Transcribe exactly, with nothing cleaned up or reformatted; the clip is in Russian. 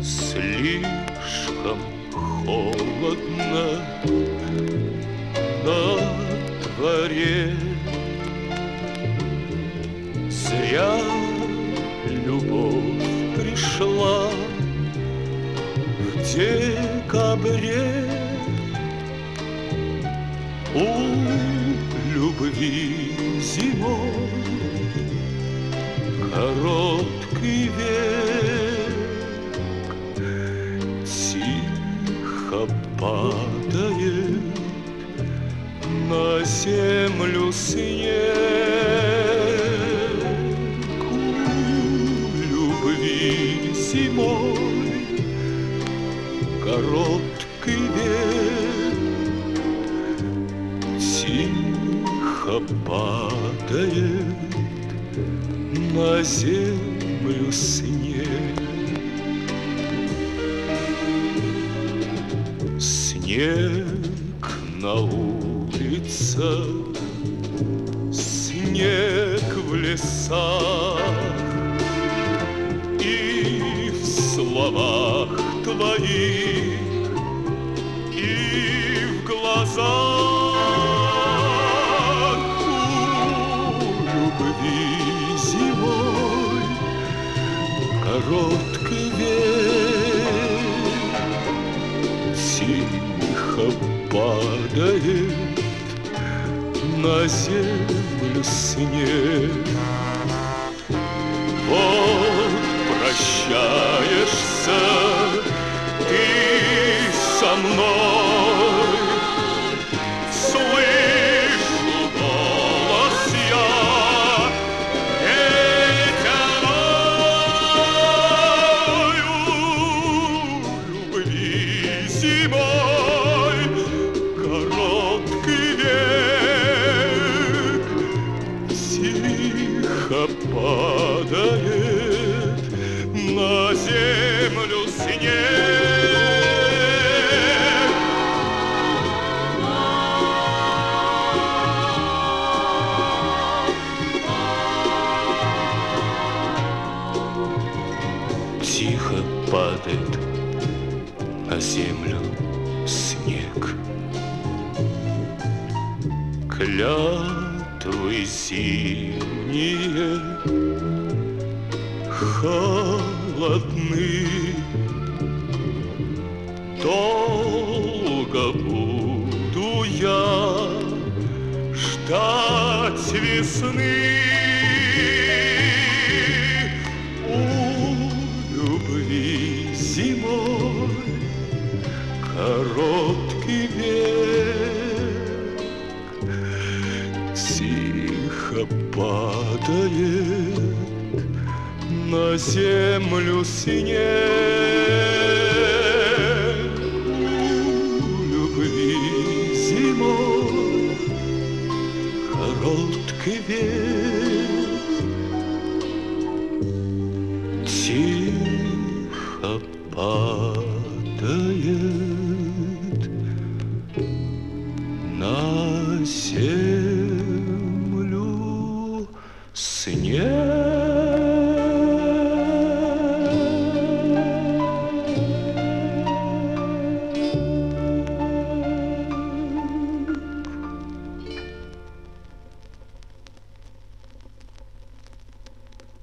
Слишком холодно на дворе, зря любовь пришла в декабре. У любви зимой короткий век, тихо падает на землю снег. У любви зимой короткий век, тихо падает на землю снег. Снег на улицах, снег в лесах, и в словах твоих, и в глазах. У любви зимой короткий век, тихо падает на землю снег. Вот прощаешься ты со мной, слышу голос я ветерной. У любви зимой короткий век, тихо падает на землю снег. Тихо падает на землю снег. Клятвы зимние холодны, долго буду я ждать весны. У любви зимой короткий век, тихо падает на землю снег. У любви зимой короткий век, тихо падает